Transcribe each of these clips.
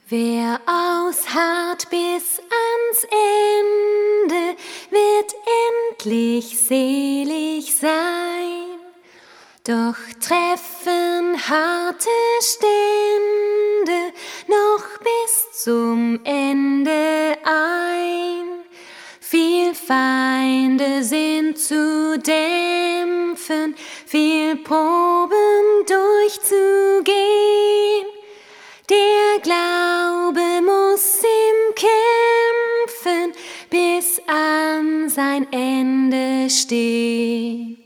Wer ausharrt bis ans Ende, wird endlich selig sein. Doch treffen harte Stände noch bis zum Ende ein. Viel Feinde sind zu dämpfen, viel Proben durchzugehen. Der Glaube muss im Kämpfen bis an sein Ende stehen.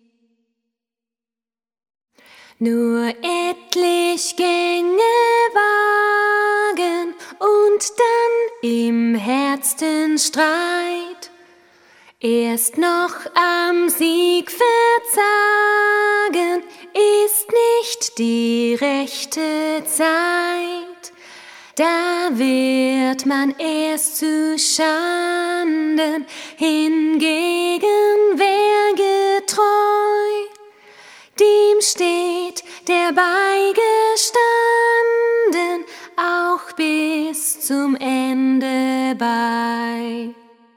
Nur etlich Gänge wagen und dann im Herzen Streit. Erst noch am Sieg verzagen ist nicht die rechte Zeit. Da wird man erst zu Schanden, hingegen wer getreu, dem steht der beigestanden auch bis zum Ende bei.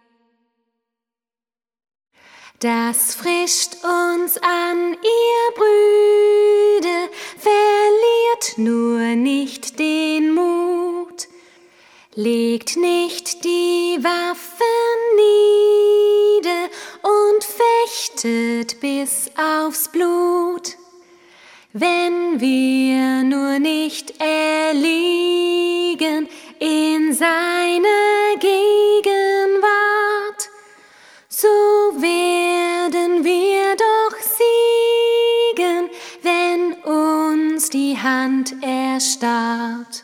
Das frischt uns an, ihr Brüder, verliert nur nicht den Mut, legt nicht die Waffen nieder und fechtet bis aufs Blut. Wenn wir nur nicht erliegen in seiner Gegenwart, so werden wir doch siegen, wenn uns die Hand erstarrt.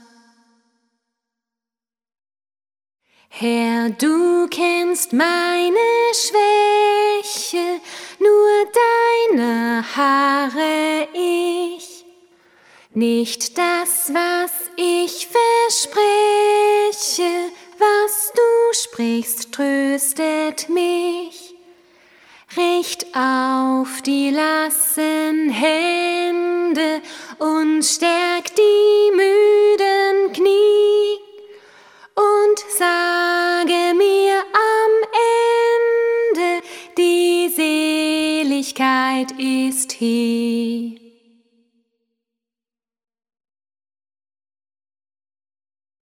Herr, du kennst meine Schwäche, nur deine harre ich. Nicht das, was ich verspreche, was du sprichst, tröstet mich. Richt auf die lassen Hände und stärk die müden Knie und sage mir am Ende, die Seligkeit ist hier.